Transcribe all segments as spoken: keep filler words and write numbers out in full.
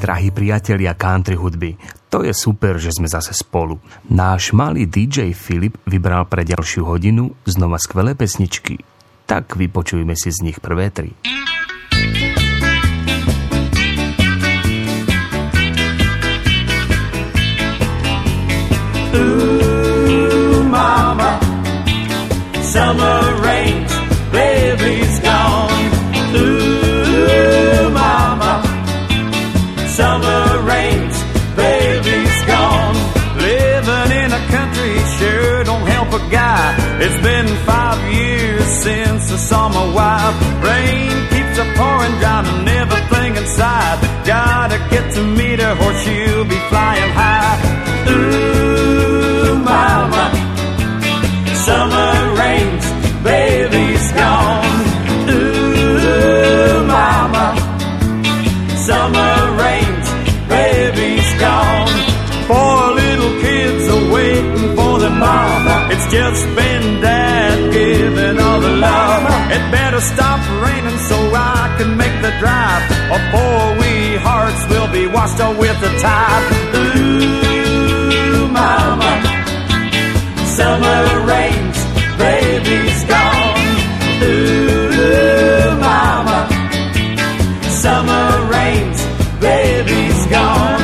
drahí priatelia country hudby, to je super, že sme zase spolu. Náš malý dý džej Filip vybral pre ďalšiu hodinu znova skvelé pesničky. Tak vypočujme si z nich prvé tri. Ooh, mama, summer rains, baby's gone. Ooh, mama, summer rains, baby's gone. Living in a country sure don't help a guy. It's been five years since I saw my wife. Rain keeps a pouring, drowning everything inside. Gotta get to meet her or she'll be flying high. Ooh, mama, summer rains, baby's gone. Ooh, mama, summer rains, baby's gone. Four little kids are waiting for their mama. It's just been dad giving all the love. It better stop raining so I can make the drive, or poor wee hearts will be washed out with the tide. Ooh, mama, summer rains, baby's gone. Ooh, mama, summer rains, baby's gone.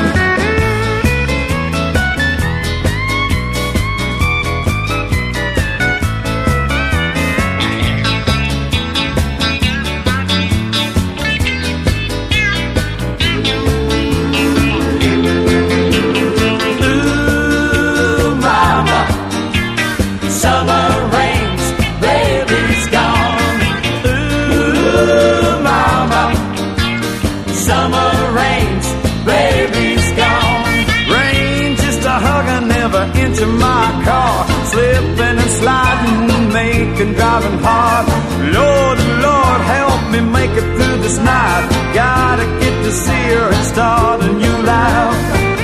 Into my car, slipping and sliding, making driving hard. Lord, Lord, help me make it through this night. Gotta get to see her and start a new life.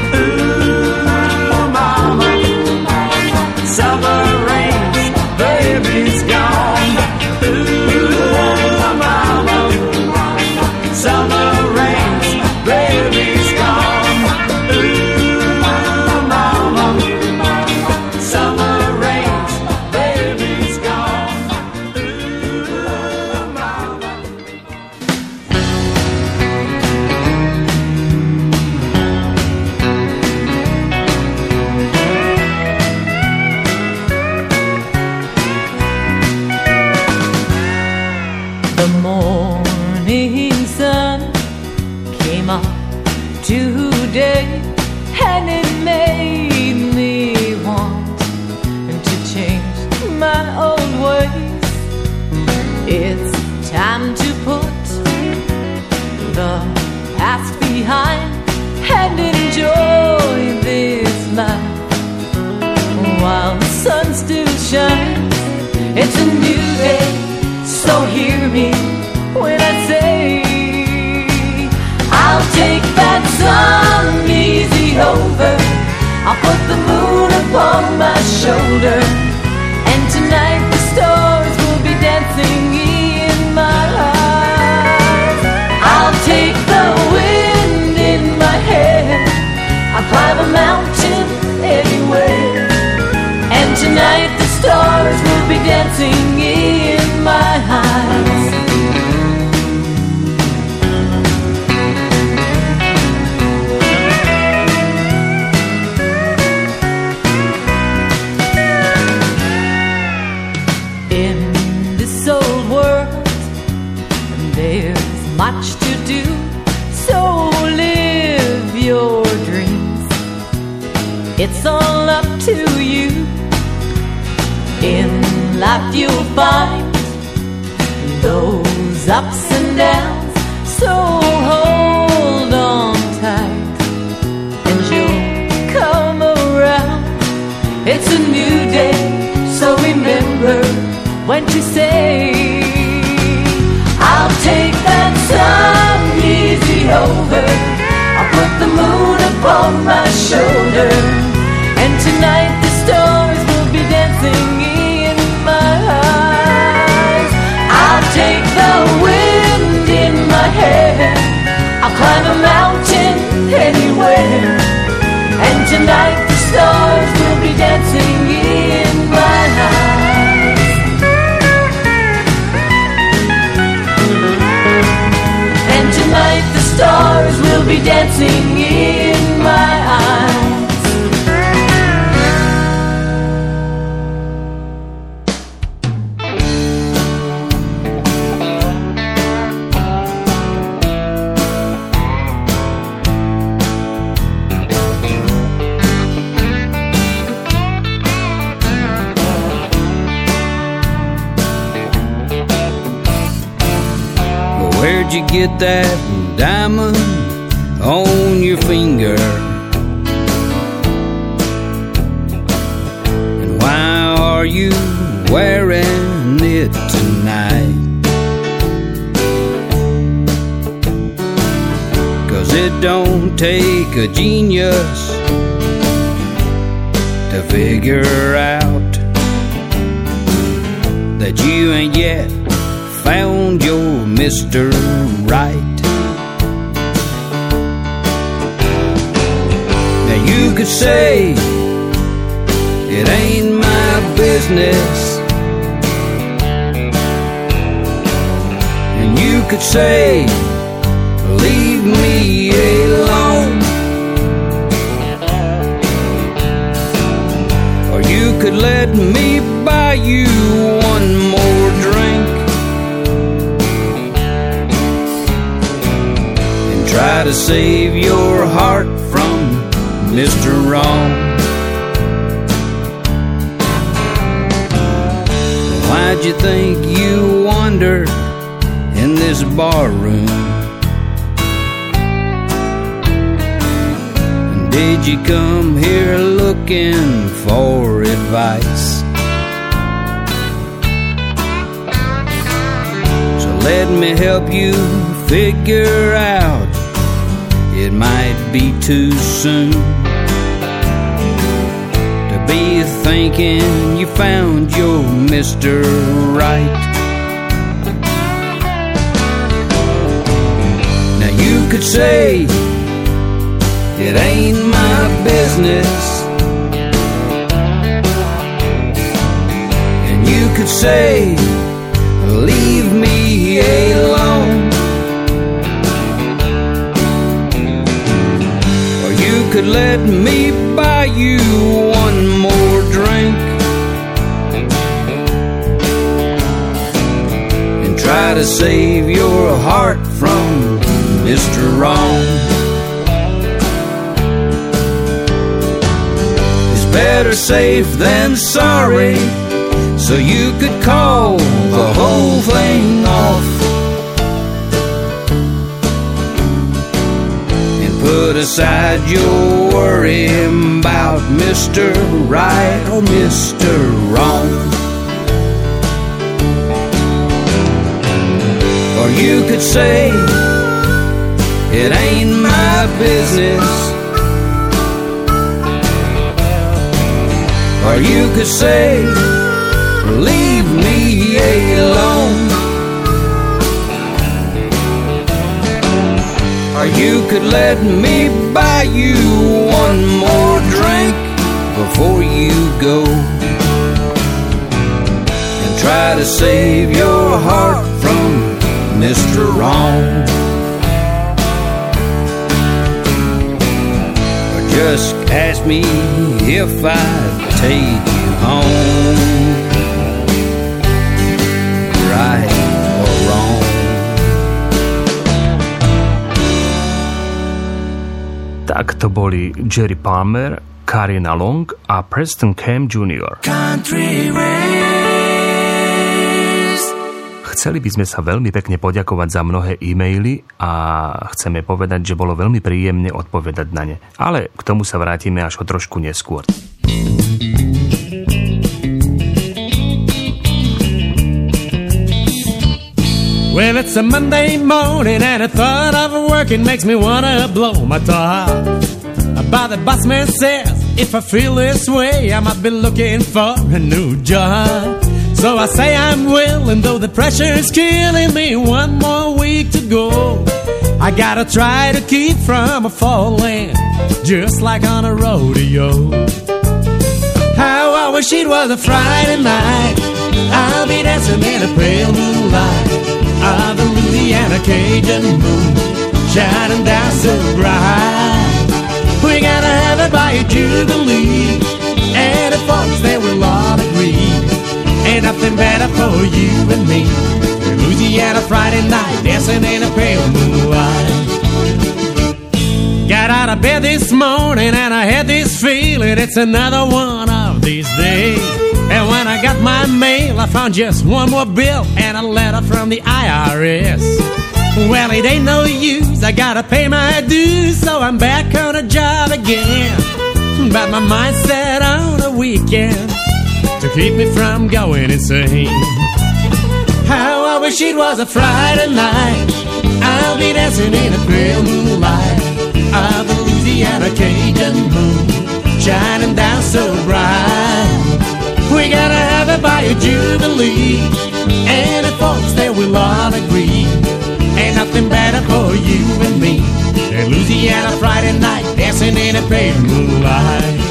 Ooh, mama, summer rains, baby's gone. Ooh, mama, summer rains, baby's gone. Ooh, today, and it made me want to change my old ways. It's time to put the past behind and enjoy this life while the sun still shines. It's a new day, so hear me when I say I'll take that sun easy over. I'll put the moon upon my shoulder, and tonight the stars will be dancing in my eyes. I'll take the wind in my hair. I'll climb a mountain anywhere, and tonight the stars will be dancing in my eyes. Much to do, so live your dreams. It's all up to you. In life you'll find those ups and downs, so hold on tight and you'll come around. It's a new day, so remember when to say I'll take that sun easy over. I'll put the moon upon my shoulder, and tonight the stars will be dancing in my eyes. I'll take the wind in my hair. I'll climb a mountain dancing in my eyes. Where'd you get that diamond on your finger? And why are you wearing it tonight? 'Cause it don't take a genius to figure out that you ain't yet found your Mister Right. Now you could say it ain't my business, and you could say leave me alone, or you could let me buy you one more drink. Try to save your heart from Mister Wrong. Why'd you think you wandered in this bar room? And did you come here looking for advice? So let me help you figure out it might be too soon to be thinking you found your Mister Right. Now you could say it ain't my business, and you could say leave me alone, could let me buy you one more drink and try to save your heart from Mister Wrong. It's better safe than sorry, so you could call the whole thing off. Put aside your worry about Mister Right or Mister Wrong. Or you could say it ain't my business, or you could say leave me alone, or you could let me buy you one more drink before you go, and try to save your heart from Mister Wrong. Or just ask me if I'd take you home, right or wrong. Tak to boli Jerry Palmer, Karina Long a Preston Cam junior Chceli by sme sa veľmi pekne poďakovať za mnohé e-maily a chceme povedať, že bolo veľmi príjemne odpovedať na ne. Ale k tomu sa vrátime až o trošku neskôr. Well, it's a Monday morning and the thought of working makes me wanna blow my top. But the boss man says if I feel this way I might be looking for a new job. So I say I'm willing, though the pressure's killing me. One more week to go. I gotta try to keep from falling, just like on a rodeo. How I wish it was a Friday night. I'll be dancing in a pale moonlight of the Louisiana Cajun moon, shining down so bright. We gotta have it by a Jubilee, and the folks there will all agree. Ain't nothing better for you and me. Louisiana Friday night, dancing in a pale moonlight. Got out of bed this morning and I had this feeling it's another one of these days. And when I got my mail, I found just one more bill and a letter from the I R S. Well, it ain't no use, I gotta pay my dues, so I'm back on a job again. But my mind's set on a weekend to keep me from going insane. How I wish it was a Friday night. I'll be dancing in a pale moonlight of the Louisiana Cajun moon, shining down so bright. We gotta have it by a Jubilee, and the folks there will all agree. Ain't nothing better for you and me than Louisiana Friday night, dancing in a pale moonlight.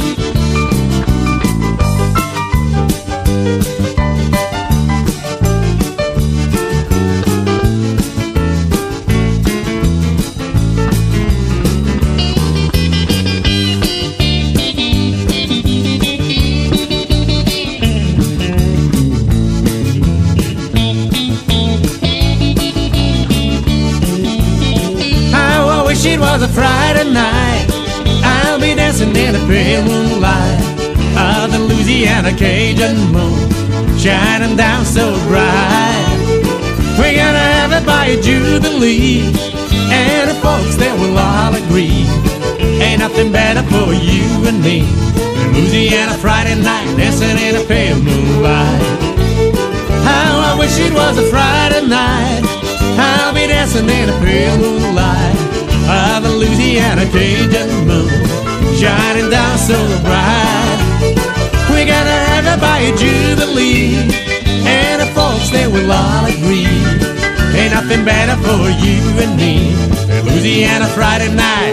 It was a Friday night. I'll be dancing in the pale moonlight of the Louisiana Cajun moon, shining down so bright. We're gonna have it by a Jubilee, and the folks there will all agree. Ain't nothing better for you and me than Louisiana Friday night, dancing in a pale moonlight. How I wish it was a Friday night. I'll be dancing in a pale moonlight of the Louisiana Cajun moon, shining down so bright. We gotta have it by a Jubilee, and the folks they will all agree. Ain't nothing better for you and me than Louisiana Friday night,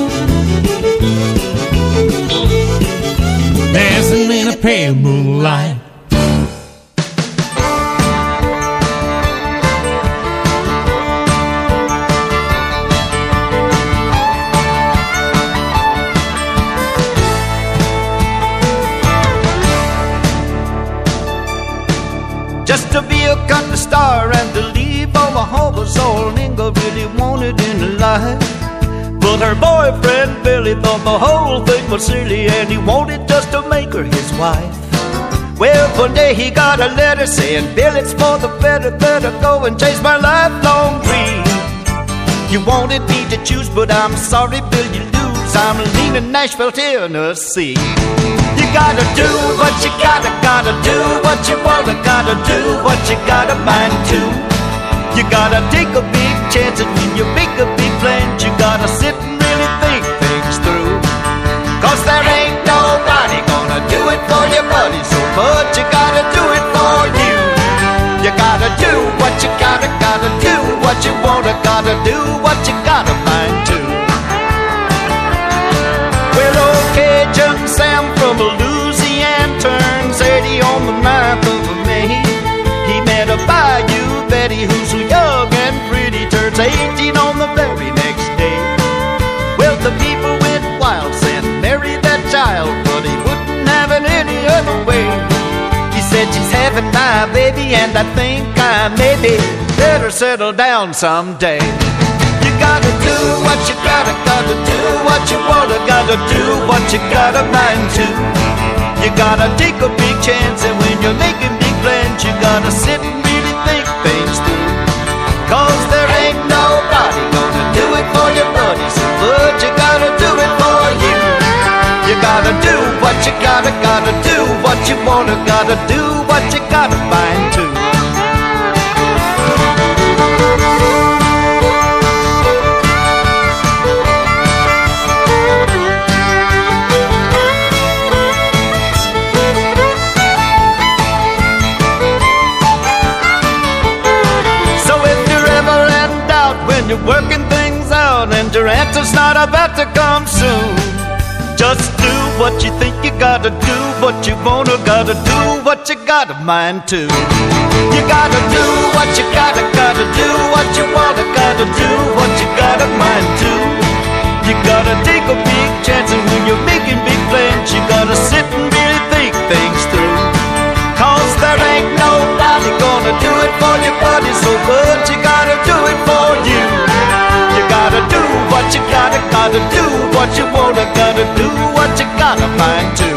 dancing in a pale moonlight. Just to be a country star and to leave Omaha was all Inga really wanted in life. But her boyfriend Billy thought the whole thing was silly, and he wanted just to make her his wife. Well, one day he got a letter saying, Bill, it's for the better, better go and chase my lifelong dream. You wanted me to choose, but I'm sorry, Bill, you lose. I'm leaving Nashville, Tennessee. You gotta do what you gotta, gotta do what you wanna, gotta do what you gotta mind to. You gotta take a big chance, and when you make a big plan, you gotta sit and really think things through. Cause there ain't nobody gonna do it for you, buddy, so but you gotta do it for you. You gotta do what you gotta, gotta do what you wanna, gotta do what you gotta mind to. Well, okay, Junk Sam from Louisiana turns eighty on the ninth of May. He met a Bayou Betty who's so young and pretty, turns eighteen on the very next day. Well, the people went wild, said marry that child, but he wouldn't have it any other way. He said she's having my baby, and I think I maybe better settle down someday. You gotta do what you gotta, gotta do what you wanna, gotta do what you gotta mind to. You gotta take a big chance, and when you're making big plans, you gotta sit and really think things through. Cause there ain't nobody gonna do it for you, buddy, so but you gotta do it for you. You gotta do what you gotta, gotta do what you wanna, gotta do what you gotta mind to. You're working things out and your answer's not about to come soon. Just do what you think you gotta do, what you wanna gotta do, what you got a mind to. You gotta do what you gotta gotta do, what you wanna gotta do, what you got a mind to. You gotta take a big chance, and when you're making big plans, you gotta sit and really think things through. Cause there ain't nobody gonna do it for you, buddy, so but you gotta do it for you. You gotta do what you gotta gotta do, what you wanna gotta do, what you gotta mind to.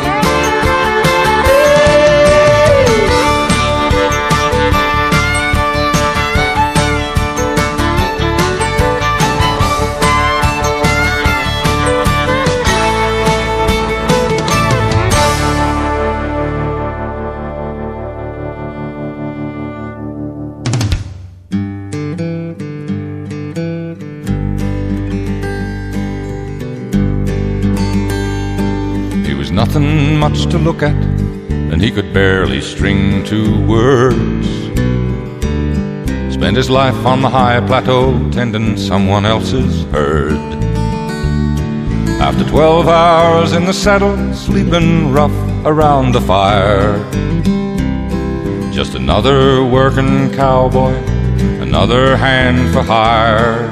Nothing much to look at, and he could barely string two words. Spent his life on the high plateau, tending someone else's herd. After twelve hours in the saddle, sleeping rough around the fire. Just another working cowboy, another hand for hire.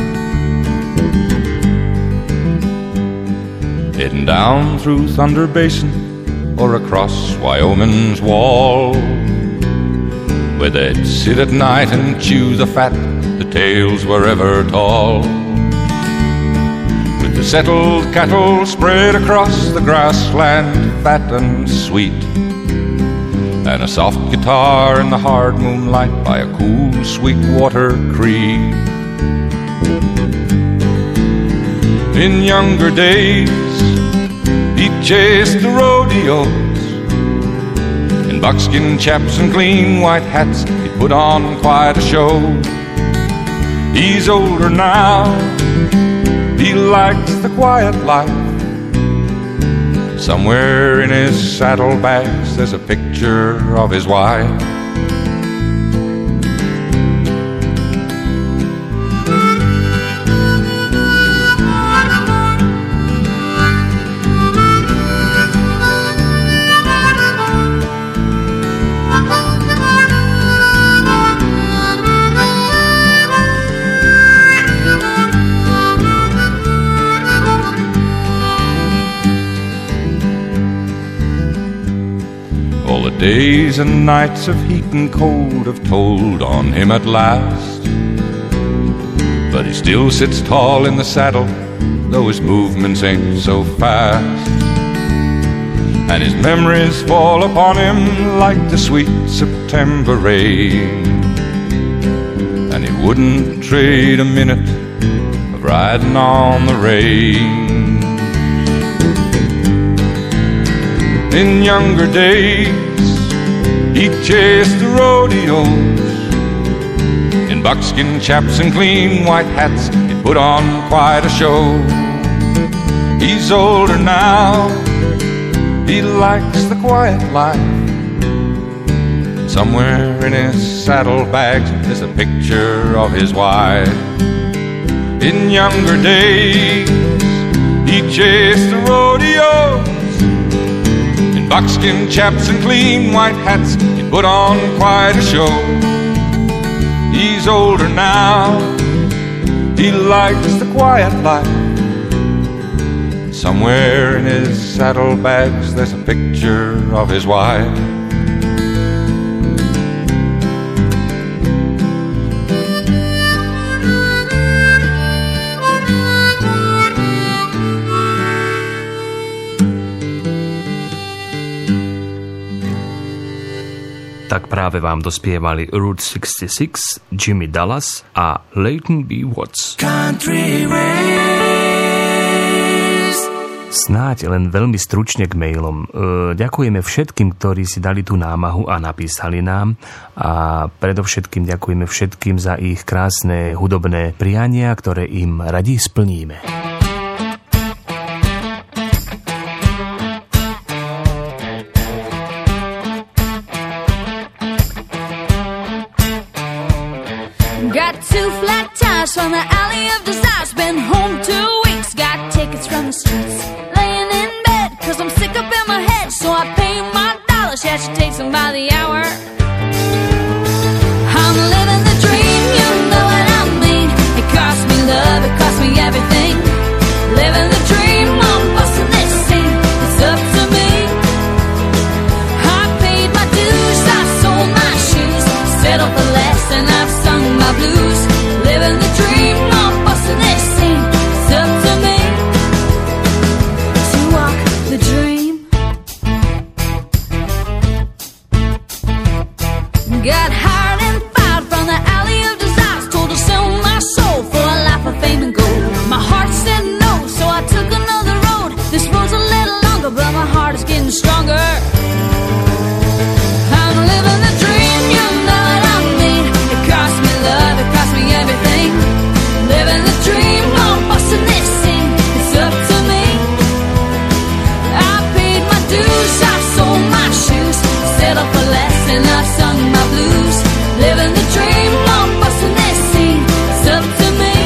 Heading down through Thunder Basin or across Wyoming's wall, where they'd sit at night and chew the fat, the tails were ever tall. With the settled cattle spread across the grassland, fat and sweet, and a soft guitar in the hard moonlight by a cool Sweetwater Creek. In younger days, he'd chase the rodeos in buckskin chaps and clean white hats. He'd put on quite a show. He's older now, he likes the quiet life. Somewhere in his saddlebags there's a picture of his wife. Days and nights of heat and cold have told on him at last, but he still sits tall in the saddle, though his movements ain't so fast. And his memories fall upon him like the sweet September rain, and he wouldn't trade a minute of riding on the range. In younger days, he'd chase the rodeos in buckskin chaps and clean white hats. He'd put on quite a show. He's older now, he likes the quiet life. Somewhere in his saddlebags there's a picture of his wife. In younger days, he'd chase the rodeos in buckskin chaps and clean white hats. He'd put on quite a show. He's older now, he likes the quiet life. Somewhere in his saddlebags there's a picture of his wife. Tak práve vám dospievali Route šesťdesiatšesť, Jimmy Dallas a Leighton B. Watts. Country Ways. Snáď len veľmi stručne k mailom. Ďakujeme všetkým, ktorí si dali tú námahu a napísali nám, a predovšetkým ďakujeme všetkým za ich krásne hudobné priania, ktoré im radi splníme. Got two flat tires from the alley of desire. Been home two weeks. Got tickets from the streets laying in so I pay my dollars. Yeah, she takes them by the hour. I'm living the dream, you know what I mean. It cost me love, it cost me everything. Living the dream, I'm busting this scene. It's up to me. I paid my dues, I sold my shoes, settled for less and I've sung my blues. Living the dream, I'm busting this scene. It's up to me to walk the dream. Got hired and fired from the alley of desires, told to sell my soul for a life of fame and gold. My heart said no, so I took another road. This road's a little longer, but my heart is getting stronger. I'm living the dream, you know what I mean. It cost me love, it cost me everything. Living the dream, I'm busting this scene. It's up to me. I paid my dues, I sold my shoes, settled for less and I've sung my blues. Living the dream, I'm busting this scene. It's up to me.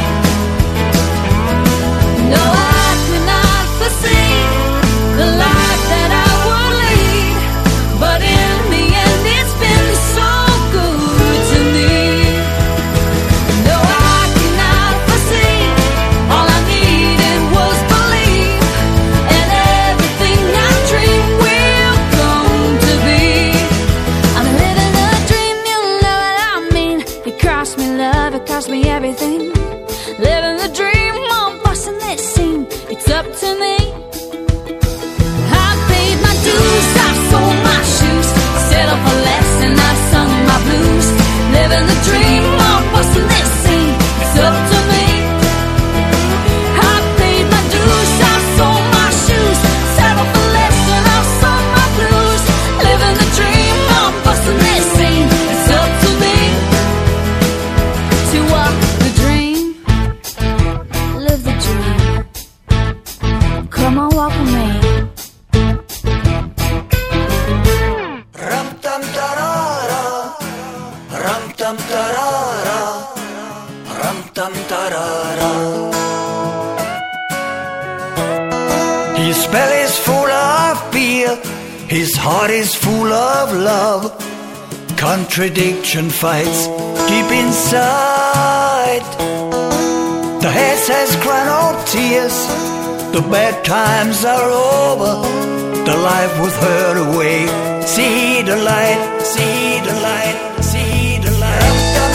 No, I could not foresee the life that I would lead, but in the end it's been so good to me. No, I could not foresee, all I needed was belief, and everything I dream will come to be. I'm living a dream, you know what I mean. It cost me love, it cost me everything. Living the dream, I'm busting this scene. It's up to me. I paid my dues, I sold my shoes, settled for less and I've sung my blues. Living the dream, I'm busting this scene. It's up to me. I paid my dues, I sold my shoes, settled for less and I've sung my blues. Living the dream, I'm busting this scene. It's up to me to walk the dream. Live the dream. Come on, walk with me. Ram tam tarara, ram tam tarara, ram tam tarara. His belly's full of beer, his heart is full of love. Contradiction fights deep inside. The head says cry no tears, the bad times are over, the life with her away. See the light, see the light, see the light.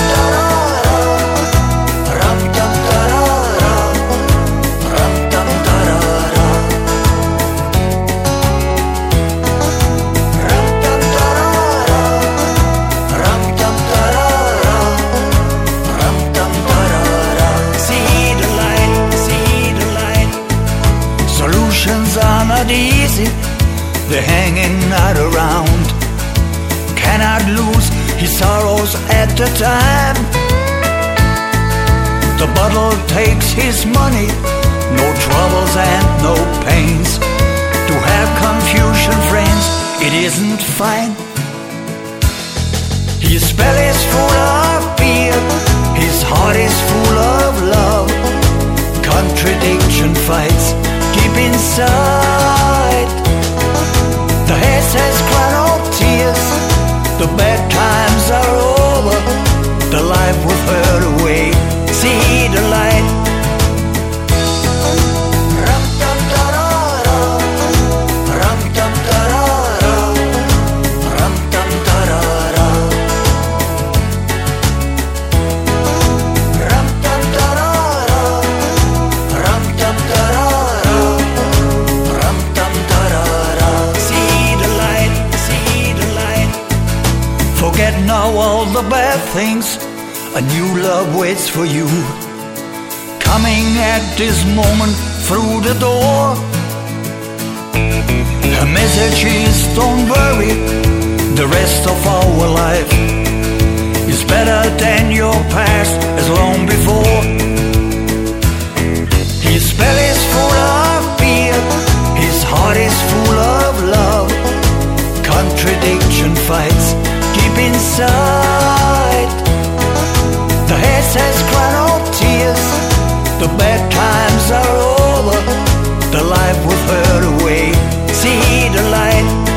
Ram tam tarara, ram tam tarara, ram tam tarara, ram tam tarara, ram tam tarara. See the light, see the light. Solutions are not easy, they're hanging out around. Cannot lose his sorrows at the time. The bottle takes his money, no troubles and no pains. To have confusion, friends, it isn't fine. His belly's full of beer, his heart is full of love. Contradiction fights deep inside. The head says cry no tears, the bad times are over, the life with her away. See the light. Ram tam tarara, ram tam tarara, ram tam tarara, ram tam tarara, ram tam tarara, ram tam tarara. See the light, see the light. Forget now all the bad things, a new love waits for you. Coming at this moment through the door. Her message is don't worry, the rest of our life is better than your past as long before. His belly's full of beer, his heart is full of love. Contradiction fights deep inside. The head says cry no tears, the bad times are over, the life with her away. See the light.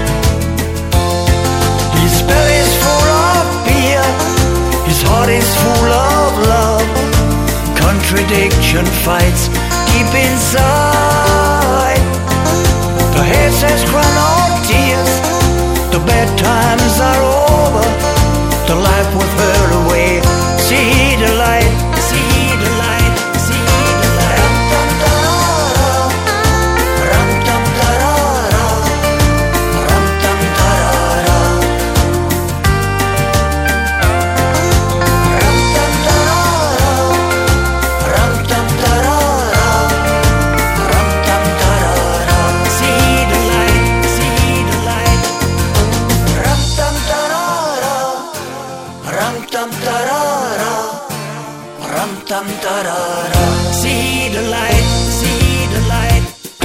contradiction fights deep inside. The head says cry no tears, the bad times are over, the life with her away. See the light, see the light, see the light. Ram tam tarara, ram tam tarara, ram tam tarara, ram tam tarara, ram tam tarara. See the light, see the light. Ram tam tarara, ram tam tarara, ram tam tarara. See the light, see the light.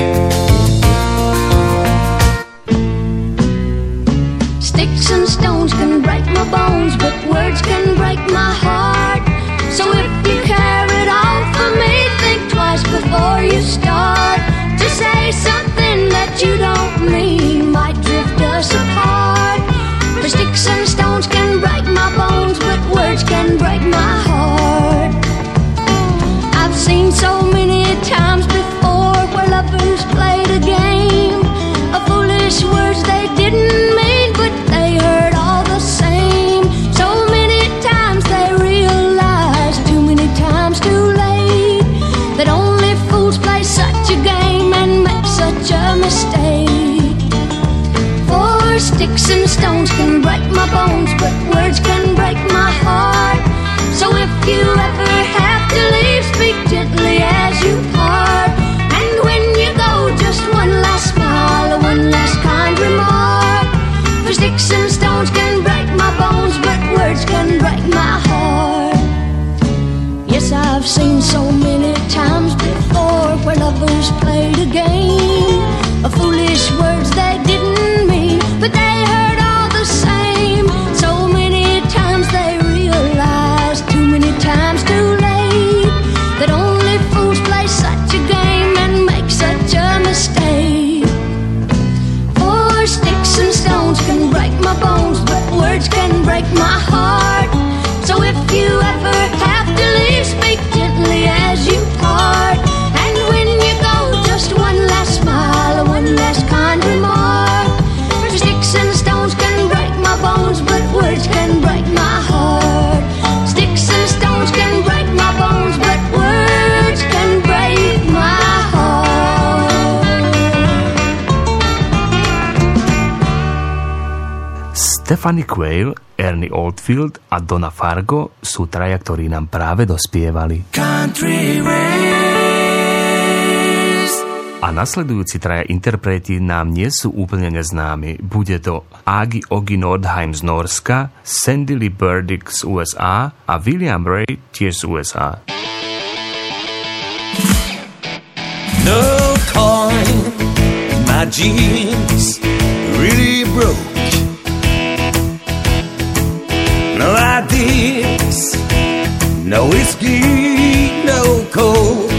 Sticks and stones can break my bones, but words can break my heart. So if you care at all for me, think twice before you start. To say something that you don't mean might drift us apart. For sticks and stones can break my bones, but words can break my heart. I've seen so many times before where lovers played a game of foolish words they didn't mean, but they heard all the same. So many times they realized, too many times too late, that only fools play such a game and make such a mistake. For sticks and stones can break my bones, but words can break my heart. So if you ever have to leave, speak gently as you part. And when you go, just one last smile or one last kind remark. For sticks and stones can break my bones, but words can break my heart. Yes, I've seen so many times before where lovers played a game of foolish words they didn't mean, but they heard all the same. So many times they realized, too many times too late, that only fools play such a game and make such a mistake. For sticks and stones can break my bones, but words can break my heart. So if you ever have to leave, speak gently as you part. And when you go, just one last smile or one last kind remark. For sticks and stones can break my bones, but words can break my heart. Sticks and stones can break my bones, but words can break my heart. Stephanie Quayle, Ernie Oldfield a Donna Fargo sú traja, ktorí nám práve dospievali. Country ways. A nasledujúci traja interpreti nám nie sú úplne neznámi. Bude to Agi Ogi Nordheim z Norska, Sandy Lee Burdick z U S A a William Ray tiež z U S A. No coin, my jeans really broke. No ideas, no whiskey, no coke.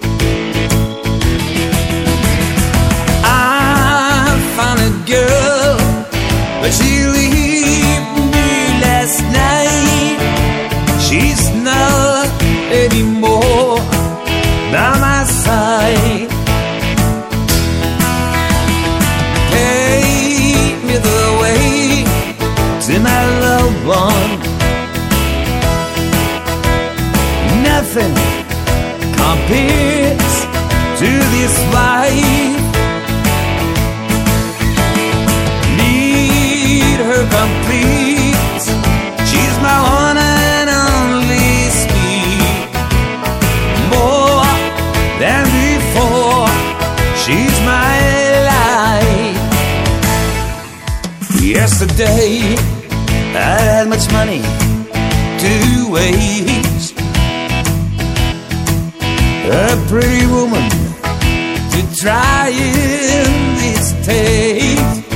I found a girl, but she left me last night. She's not anymore by my side. Take me the way to my loved one. Nothing compares to this life. Need her complete. She's my one and only speed. More than before, she's my life. Yesterday I had much money to waste. A pretty woman to try in this taste.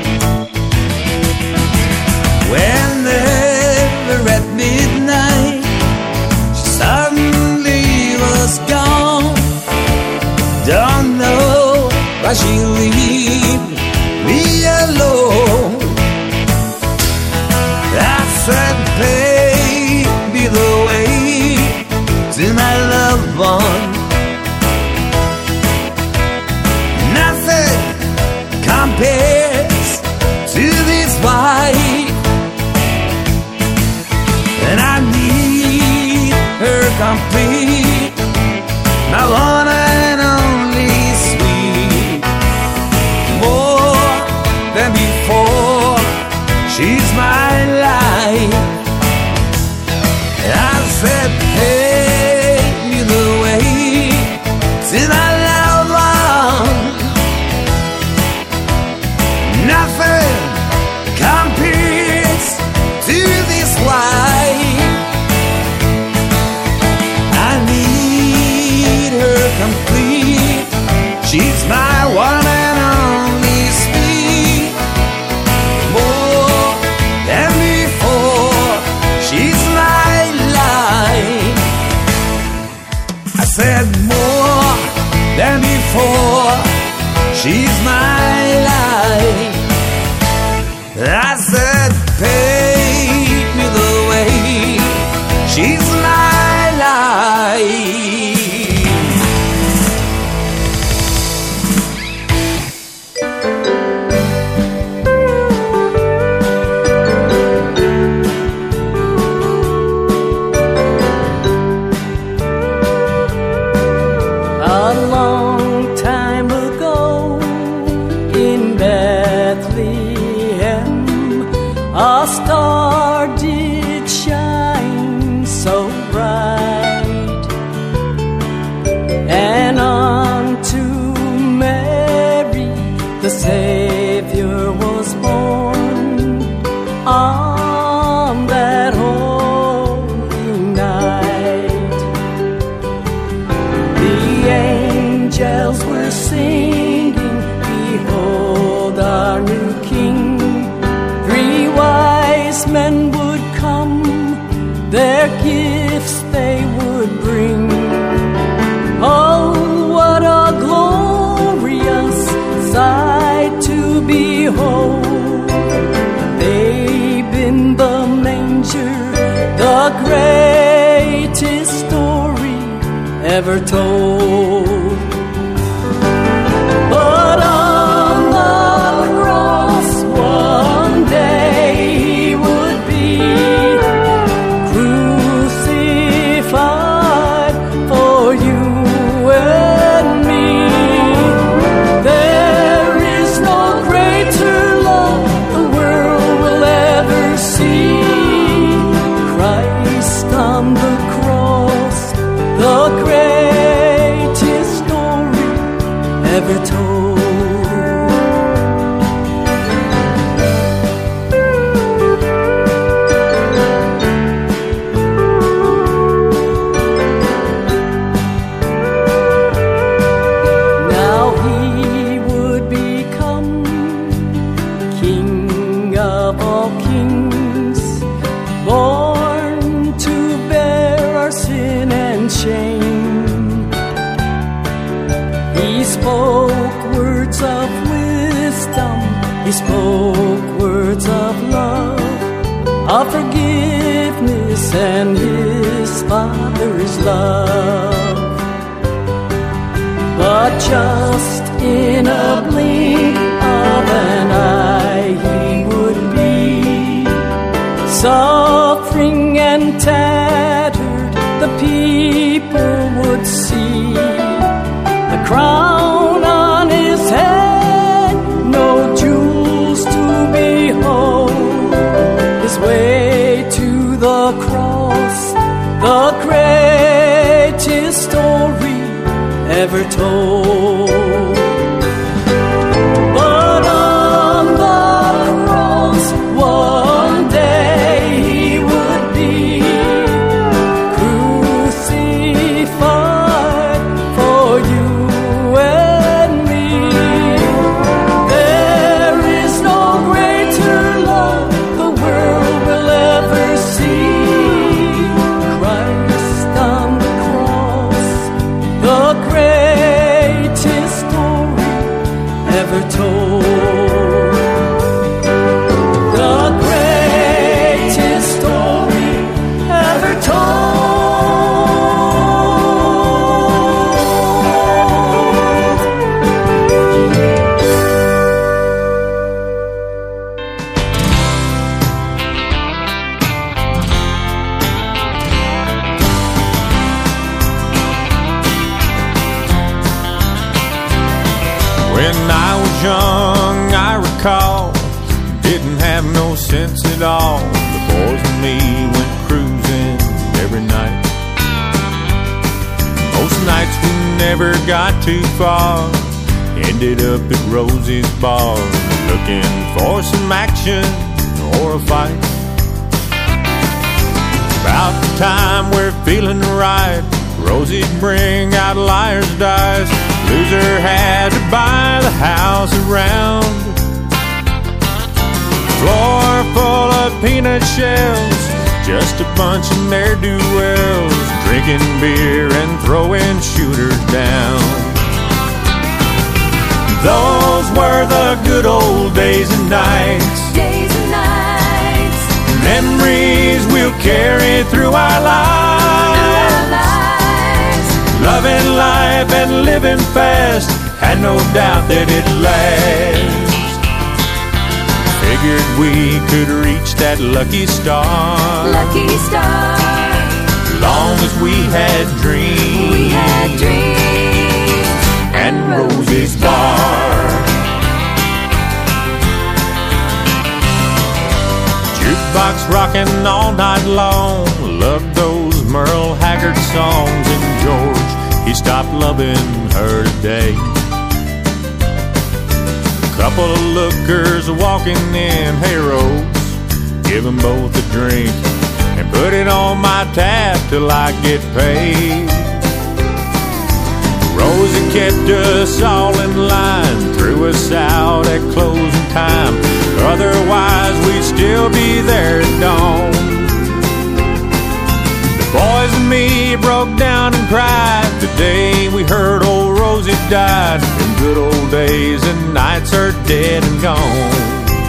Whenever at midnight she suddenly was gone. Don't know why she leave me alone. I said, baby, the way to my love one. Nothing compares to this wife, and I need her complete, my one and only sweet. More than before, she's my life. I said, take me the way to my loved one. Nothing compares to this wife. I need her complete. She's my one and only sweet. More than before, she's my life. I said more than before, she's my life. I said take me the way, she's my life. A long time ago in Bethlehem, a star did shine so bright, and unto Mary the Savior was born on that holy night. The angels were singing, behold our new King. Three wise men would come, their gifts they would bring. Oh, what a glorious sight to behold. Babe in the manger, the greatest story ever told. But on the cross one day he would be crucified for you and me. There is no greater love the world will ever see. Christ on the cross, the greatest story ever told. Now he would become King of all kings, born to bear our sin and shame. He spoke words of wisdom, he spoke words of love, of forgiveness and his Father's love. But just in a blink of an eye he would be suffering and tattered, the people would see the crown on his head, no jewels to behold. His way to the cross, the greatest story ever told. But on the cross one day he would be crucified for you and me. There is no greater love the world will ever see. Christ on the cross, the greatest was young, I recall, didn't have no sense at all. The boys and me went cruising every night. Most nights we never got too far, ended up at Rosie's bar, looking for some action or a fight. About the time we're feeling right, Rosie'd bring out Liar's Dice. Loser had to buy the house around. Floor full of peanut shells, just a bunch of ne'er-do-wells, drinking beer and throwing shooters down. Those were the good old days and nights. Days and nights. Memories we'll carry through our lives. Our lives. Loving life and living fast, had no doubt that it'd last. Figured we could reach that lucky star. Lucky star. Long as we had dreams. We had dreams. And Rosie's bar. Jukebox rocking all night long. Loved those Merle Haggard songs. And George, he stopped loving her today. Couple of lookers walking in. Hey Rose, give them both a drink and put it on my tab till I get paid. Rosie kept us all in line, threw us out at closing time. Otherwise we'd still be there at dawn. The boys and me broke down and cried the day we heard old Rosie died. Them good old days and nights are dead and gone.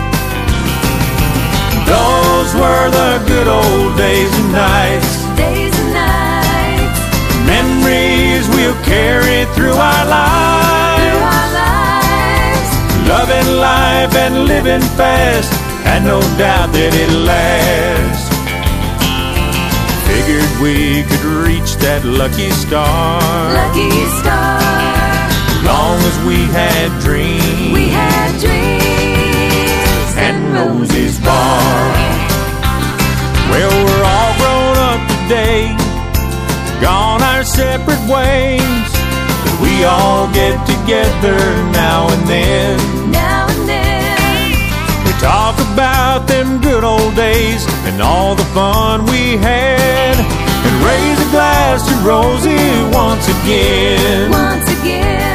Those were the good old days and nights. Days and nights. Memories we'll carry through our lives. Through our lives. Loving life and living fast, had no doubt that it'd last. Figured we could reach that lucky star. Lucky star. Long as we had dreams. We had dreams. And Rosie's bar. Well, we're all grown up today, gone our separate ways, but we all get together now and then. Now and then. We talk about them good old days and all the fun we had, and raise a glass to Rosie once again. Once again.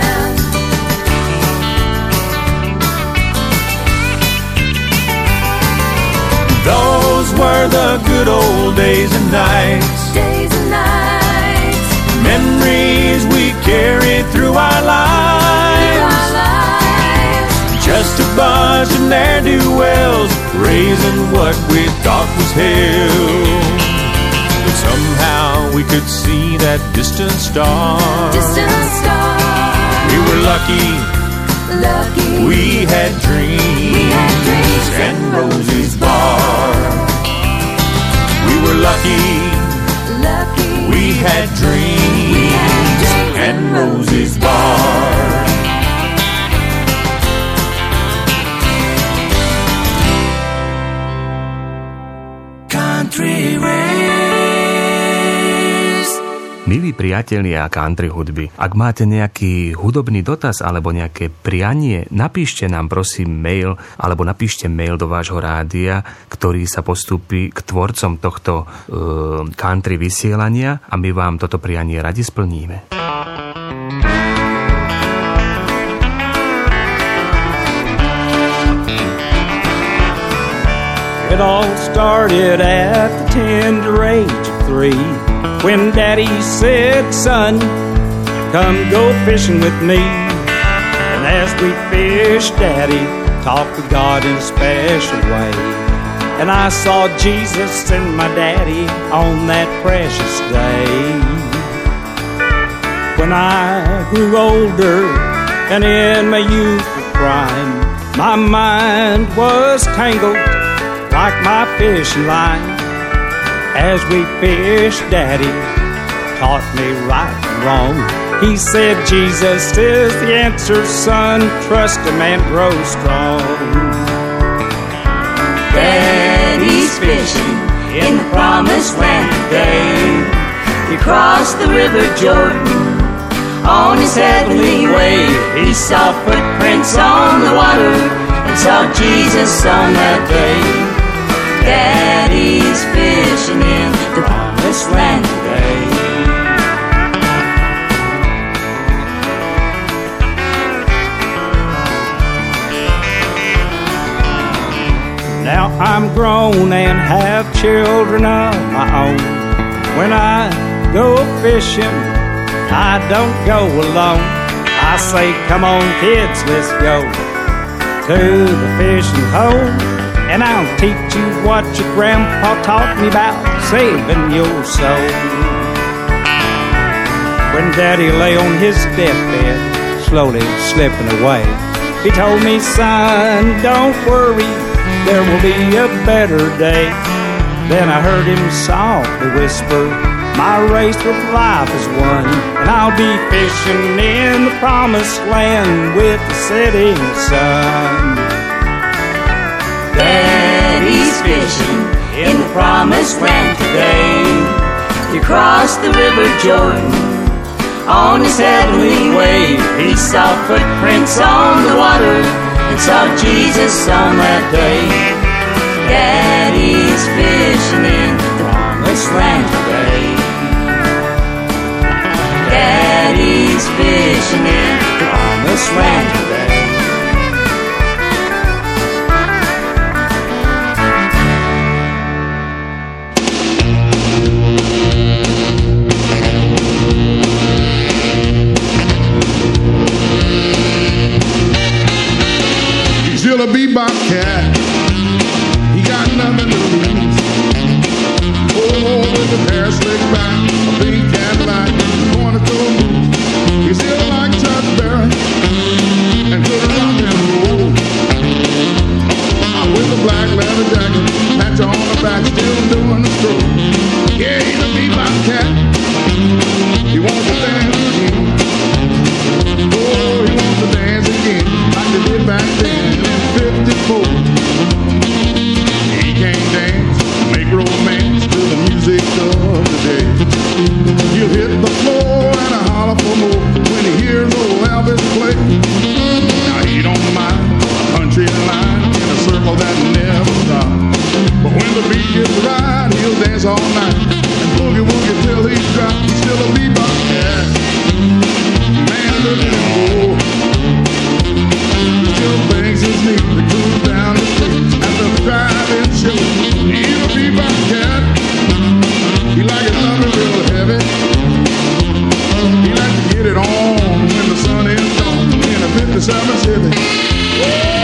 Those were the good old days and nights. Days and nights. Memories we carry through our lives. Through our lives. Just a bunch of ne'er-do-wells, raising what we thought was hell. But somehow we could see that distant star. Distant star. We were lucky. Lucky. We had dreams. We had dreams. And Rosie's bar. We were lucky. Lucky. We had dreams. We had dreams. And Rosie's bar. Country Ways. Milí priatelia country hudby, ak máte nejaký hudobný dotaz alebo nejaké prianie, napíšte nám prosím mail alebo napíšte mail do vášho rádia, ktorý sa postupí k tvorcom tohto uh, country vysielania a my vám toto prianie radi splníme. It all started at the tender age of three, when Daddy said, son, come go fishing with me. And as we fished, Daddy talked to God in a special way. And I saw Jesus and my daddy on that precious day. When I grew older and in my youthful prime, my mind was tangled like my fishing line. As we fished, Daddy taught me right and wrong. He said, Jesus is the answer, son. Trust him and grow strong. Daddy's fishing in the promised land today. He crossed the river Jordan on his heavenly way. He saw footprints on the water and saw Jesus on that day. Daddy's fishing in the promised land today. Now I'm grown and have children of my own. When I go fishing, I don't go alone. I say, come on kids, let's go to the fishing hole, and I'll teach you what your grandpa taught me about saving your soul. When Daddy lay on his deathbed, slowly slipping away, he told me, son, don't worry, there will be a better day. Then I heard him softly whisper, my race with life is won, and I'll be fishing in the promised land with the setting sun. Daddy's fishing in the promised land today. He crossed the river Jordan on his heavenly way. He saw footprints on the water and saw Jesus on that day. Daddy's fishing in the promised land today. Daddy's fishing in the promised land today. He's still a bebop cat. He got nothing to lose. Oh, with the hair slicked back, a pink Cadillac, going to go move. He's still like Chuck Berry and good rock and roll. I'm with a black leather jacket, patch on the back, still doing the stroke. Yeah, he's a bebop cat. He wants to dance again. Oh, he wants to dance again, like they did back then in fifty-four. He can't dance, make romance to the music of the day. He'll hit the floor and a holler for more when he hears old Elvis play. Now he don't mind a country line in a circle that never stops. But when the beat gets right, he'll dance all night and boogie woogie till he's dropped. He's still a bebop cat, man living in war. He still thinks it's neat to cruise down the street at the drive-in show. He's a bebop cat. He like it loving real heavy. He like to get it on when the sun is gone in a fifty-seven Chevy.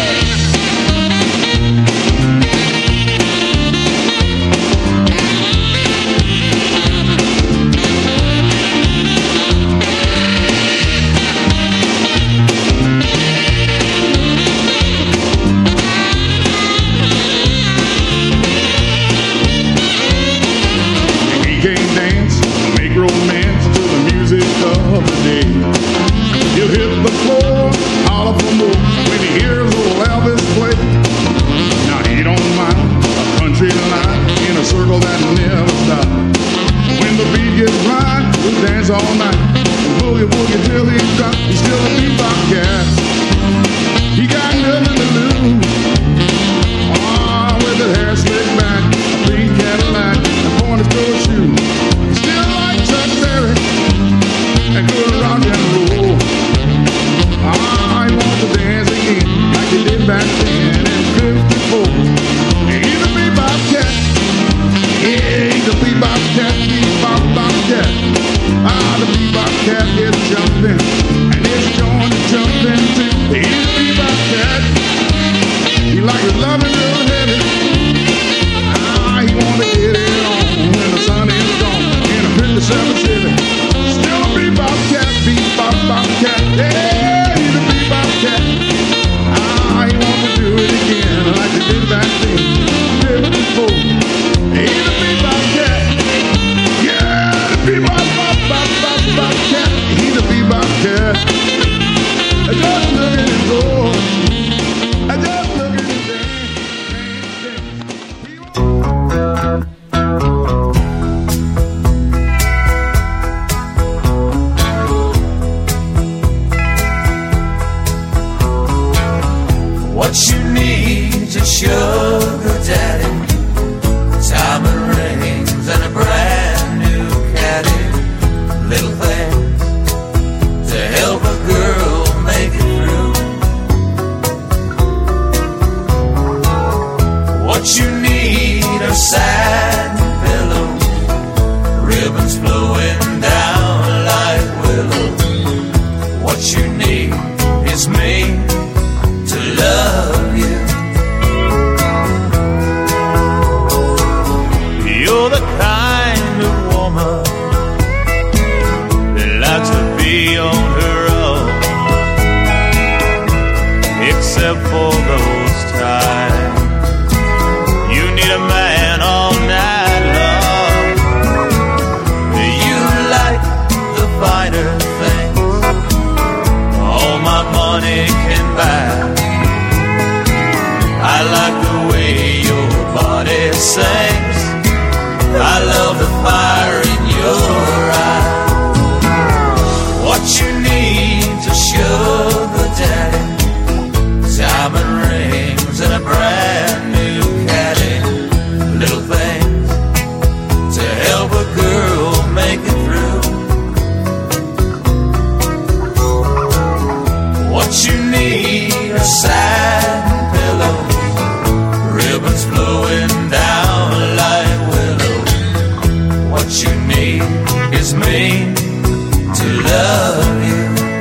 All night and boogie woogie till he's drunk. He's still a bebop cat. He got nothing to lose. Ah, with his hair slicked back, a pink Cadillac, and pointed toe shoes. Still like Chuck Berry and good rock and roll. Ah, he wants to dance again like he did back then in fifty-four. He's a bebop cat. Yeah, he's a bebop cat, bebop bop cat. Ah, the bebop cat is jumping, and it's going to jump into. He's a bebop cat. He like his loving real heavy. Ah, he want to get it on when the sun is gone in a fifty-seven Chevy. Still a bebop cat, bebop bop cat. Yeah, he's a bebop cat. Ah, he want to do it again like he did back then, fifty-four. He's a bebop cat. kind of woman that likes to be on her own, except for those times you need a man all night long. You like the finer things all my money can buy. I like the way your body sings. I love the fire in your eye. What you need's a sugar daddy, diamond rings and a brand new caddy, little things to help a girl make it through. What you need are satin pillows, ribbons flowing down like willows. What you need is me to love you.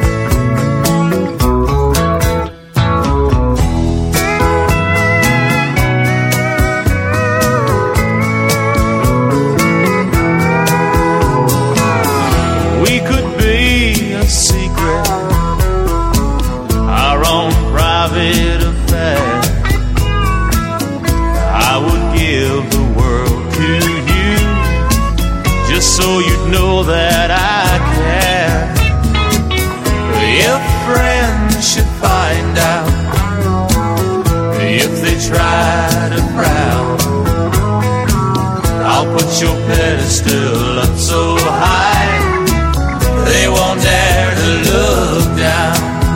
We could be a secret, our own private affair. I would give the world to you, just so you'd know that I care. If friends should find out, if they try to frown, I'll put your pedestal up so high they won't dare to look down.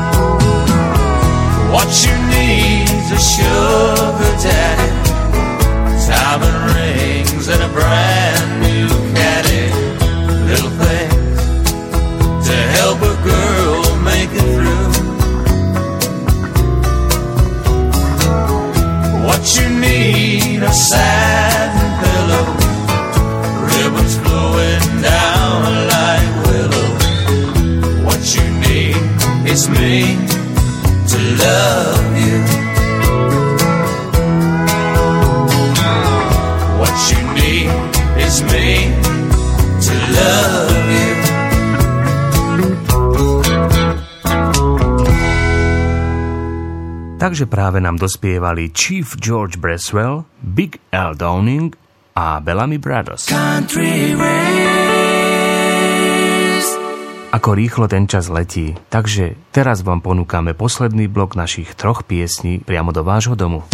What you need's a sugar daddy, diamond rings and a brand new caddy, little things to help a girl make it through. What you need are satin pillows, ribbons flowing down like willows. What you need is me to love you. What you need is me to love you. Takže práve nám dospievali Chief George Braswell, Big Al Downing a Bellamy Brothers. Country ways. Ako rýchlo ten čas letí, takže teraz vám ponúkame posledný blok našich troch piesní priamo do vášho domu.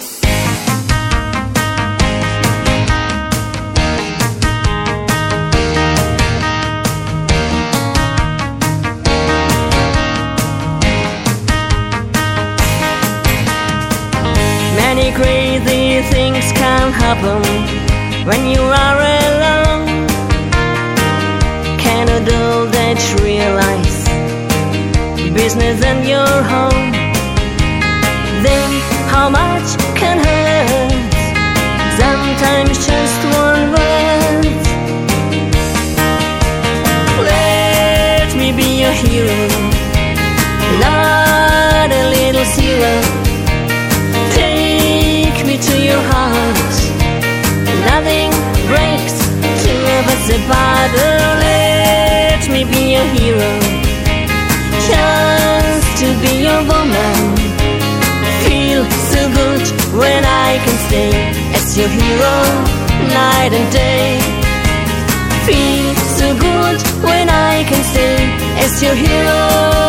Many crazy things can happen when you are alone. Can a dull that realize business in your home? Then how much can hurt? Sometimes just one word. Let me be your hero, not a little zero. To your heart, nothing breaks two of us apart. Oh, let me be your hero, chance to be your woman. Feel so good when I can stay as your hero night and day. Feel so good when I can stay as your hero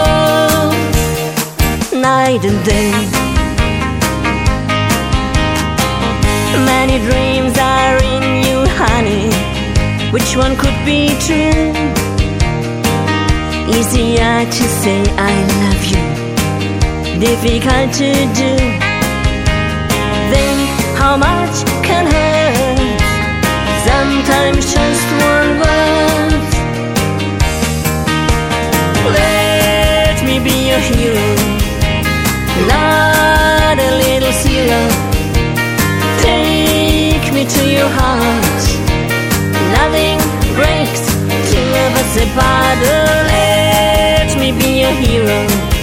night and day. Many dreams are in you, honey. Which one could be true? Easier to say I love you, difficult to do. Then how much can hurt? Sometimes just one word. Let me be your hero, not a little zero. Take me to your heart, nothing breaks two of us apart. Oh, let me be your hero,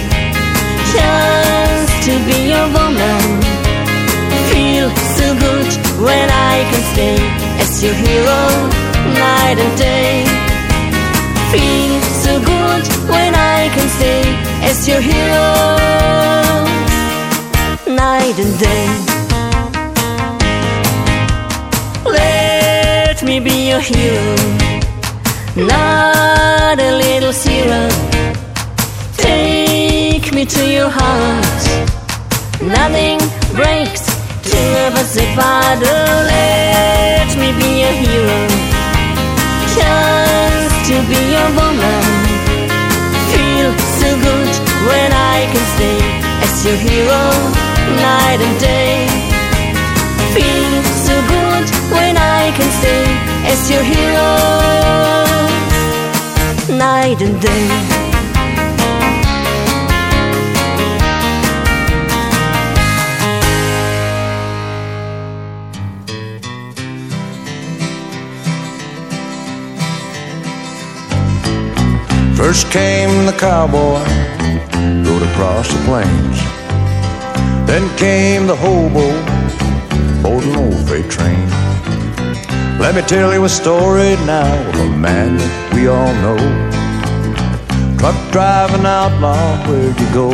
chance to be your woman. Feel so good when I can stay as as your hero night and day. Feel so good when I can stay as your hero night and day. Let me be your hero, not a little syrup. Take me to your heart. Nothing breaks two of us apart. Oh, let me be your hero, just to be your woman. Feel so good when I can stay as your hero night and day. Feel so good when I can stay as your hero night and day. First came the cowboy, rode across the plains. Then came the hobo, aboard an old freight train. Let me tell you a story now of a man that we all know. Truck driving outlaw, where'd you go?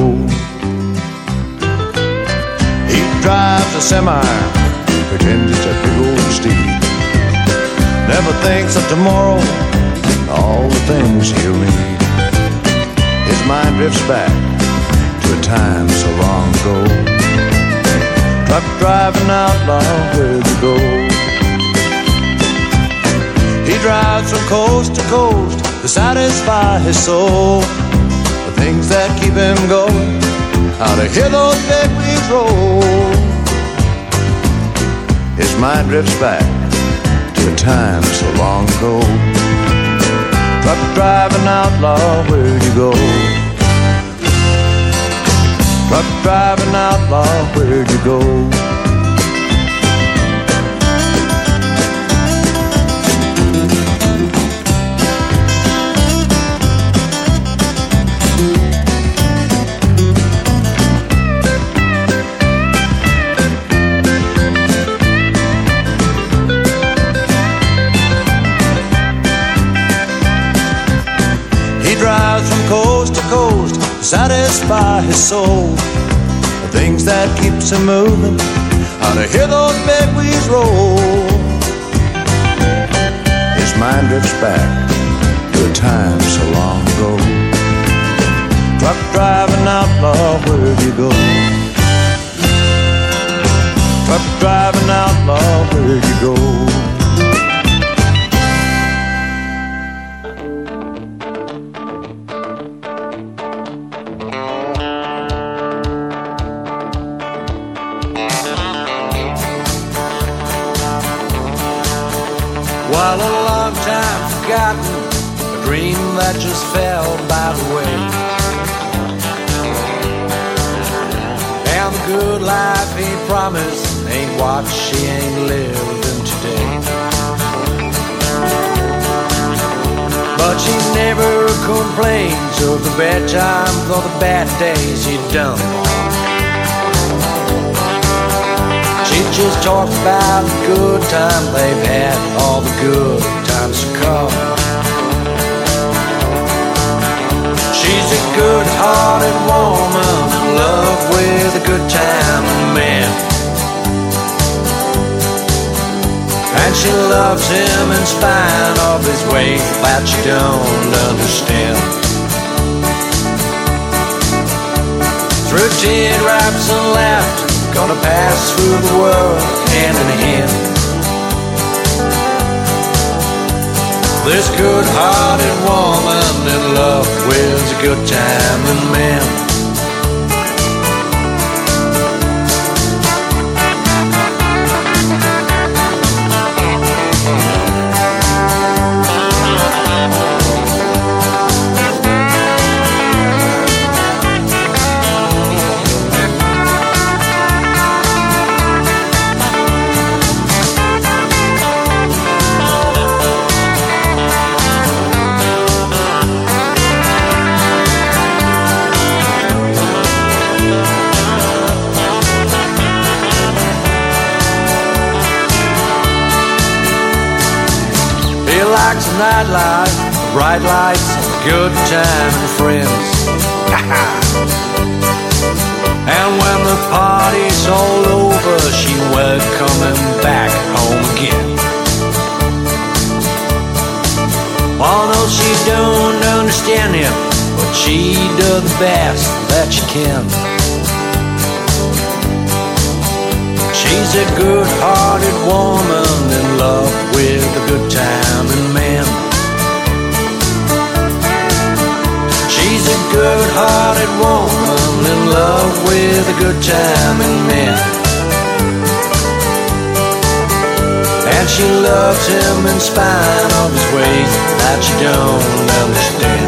He drives a semi, pretends it's a big old steed. Never thinks of tomorrow, all the things he'll need. His mind drifts back to a time so long ago. Truck driving outlaw, where'd you go? He drives from coast to coast to satisfy his soul. The things that keep him going, how to hear those big wheels roll. His mind drifts back to a time so long ago. Truck driving outlaw, where'd you go? Truck driving outlaw, where'd you go? Drives from coast to coast to satisfy his soul. The things that keeps him moving, how to hear those big wheels roll. His mind drifts back to a time so long ago. Truck driving outlaw, where'd you go? Truck driving outlaw, where'd you go? While a long time forgotten, a dream that just fell by the way. And the good life he promised ain't what she ain't living today. But she never complains of the bad times or the bad days he'd done. She just talks about the good time they've had, all the good times to come. She's a good-hearted woman in love with a good time man. And she loves him in spite of his way that she don't understand. Through teardrops and laughter, gonna pass through the world hand in hand. This good-hearted woman in love with a good time and man. likes the nightlife, bright lights, good time and friends. And when the party's all over, she welcoming back home again. Oh no, she don't understand him, but she does the best that she can. She's a good-hearted woman in love with a good time and man. She's a good-hearted woman in love with a good time and man. And she loves him in spite of his ways that she don't understand.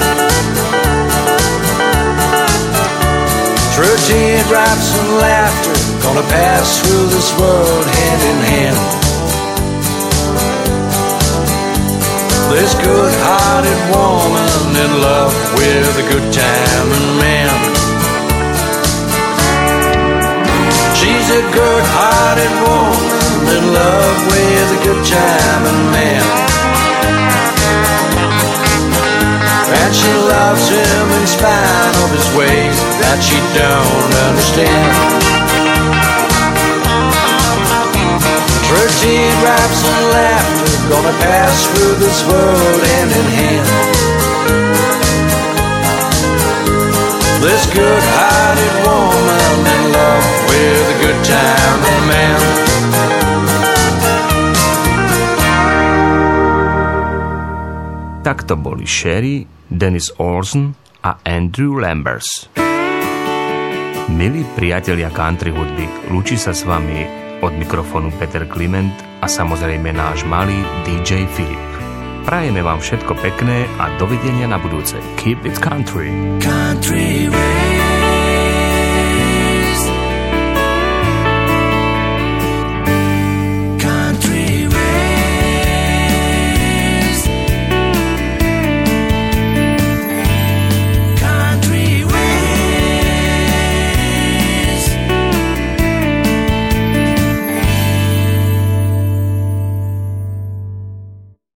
Through teardrops and laughter, gonna pass through this world hand in hand. This good-hearted woman in love with a good time and man. She's a good-hearted woman in love with a good time and man. And she loves him in spite of his ways that she don't understand. Through teardrops and laughter, gonna pass through this world hand in hand. This good-hearted woman in love with a good time and man. Takto boli Sherry, Dennis Orson a Andrew Lambers. Milí priatelia country hudby, lúči sa s vami od mikrofónu Peter Kliment a samozrejme náš malý dý džej Filip. Prajeme vám všetko pekné a dovidenia na budúce. Keep it country. Country